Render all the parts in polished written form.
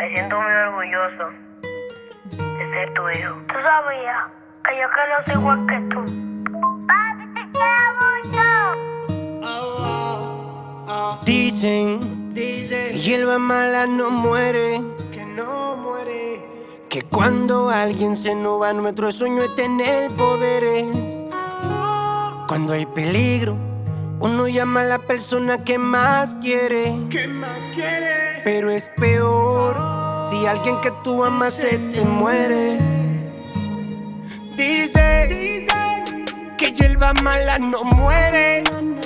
Me siento muy orgulloso de ser tu hijo. Tú sabías que yo quiero ser igual que tú. Papi, te quiero mucho. Dicen que hierba mala no muere, que cuando alguien se nos va, nuestro sueño es tener poderes. Cuando hay peligro, uno llama a la persona que más quiere. Pero es peor si alguien que tú amas se te muere. Dice que hierba mala no muere,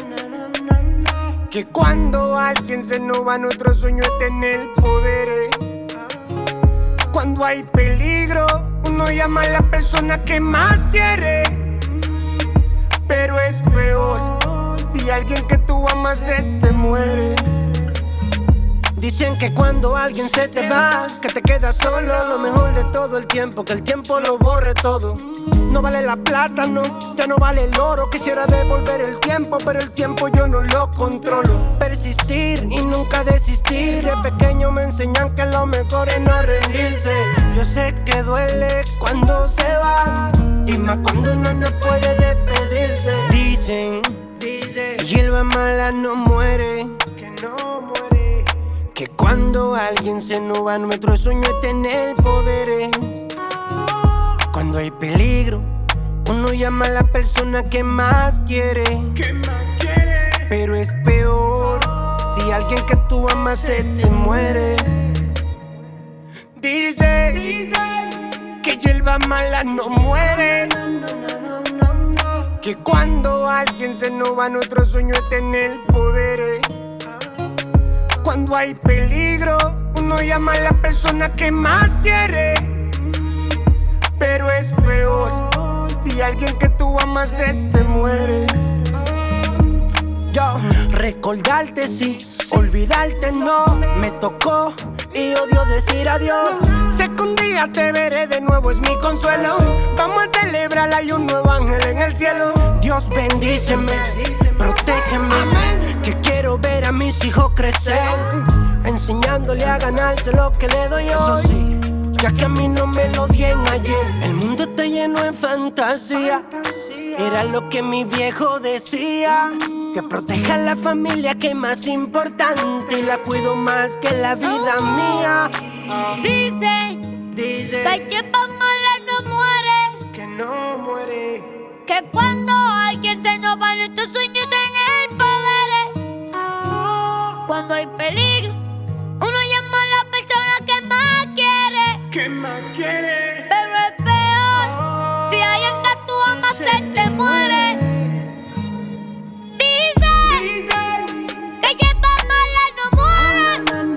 que cuando alguien se nos va, nuestro sueño es tener poderes. Cuando hay peligro, uno llama a la persona que más quiere. Pero es peor si alguien que tú amas se te muere. Dicen que cuando alguien se te va, que te quedas solo, lo mejor de todo el tiempo, que el tiempo lo borre todo. No vale la plata, no, ya no vale el oro. Quisiera devolver el tiempo, pero el tiempo yo no lo controlo. Persistir y nunca desistir. De pequeño me enseñan que lo mejor es no rendirse. Yo sé que duele cuando se va, y más cuando uno no puede despedirse. Dicen que hierba mala no muere, que cuando alguien se nos va, nuestro sueño es tener poderes. Cuando hay peligro, uno llama a la persona que más quiere. Pero es peor si alguien que tú amas se te muere. Dice que hierba mala no muere, que cuando alguien se nos va, nuestro sueño es tener poderes. Cuando hay peligro, uno llama a la persona que más quiere. Pero es peor si alguien que tú amas se te muere. Yo, recordarte sí, olvidarte no. Me tocó y odio decir adiós. Sé que un día te veré de nuevo, es mi consuelo. Vamos a celebrar, hay un nuevo ángel en el cielo. Dios bendíceme, protégeme, que quiero ver a mis hijos crecer, enseñándole a ganarse lo que le doy hoy, ya que a mí no me lo dieron ayer. El mundo está lleno de fantasía, era lo que mi viejo decía, que proteja a la familia que es más importante, y la cuido más que la vida mía. Dicen que hierba mala no muere, que cuando alguien se nos va, nuestro sueño es tener poderes. Cuando hay peligro, uno llama a la persona que más quiere. Pero es peor si alguien que tú amas se te muere. Dicen que hierba mala no muere,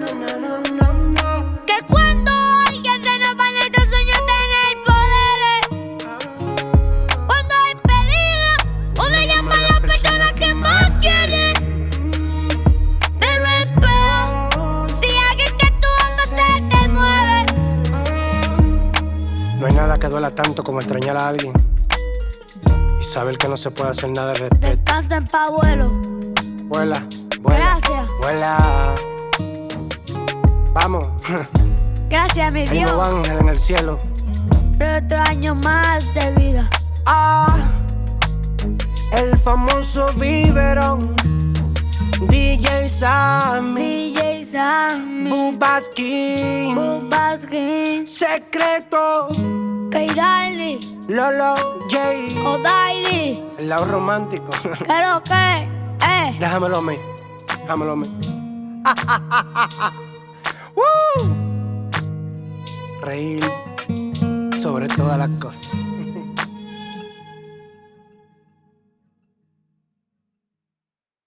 que cuando alguien se nos va, nuestro sueño es tener poderes. Cuando hay peligro, uno llama a la persona que más quiere. Pero es peor si alguien que tú amas se te muere. No hay nada que duela tanto como extrañar a alguien y saber que no se puede hacer nada al respecto. Descansen pa' abuelo. Vuela, vuela, Gracias. vuela. Vamos, Gracias, mi hay un Dios, nuevo ángel en el cielo. por otro año más de vida. El famoso biberón, DJ Sammy, DJ Sammy, Bubaskin, Secreto, Keidali, Lolo J, Odaili. el lado romántico. ¿Qué lo que? Déjamelo a mí, déjamelo a mí. Woo. Reír sobre todas las cosas.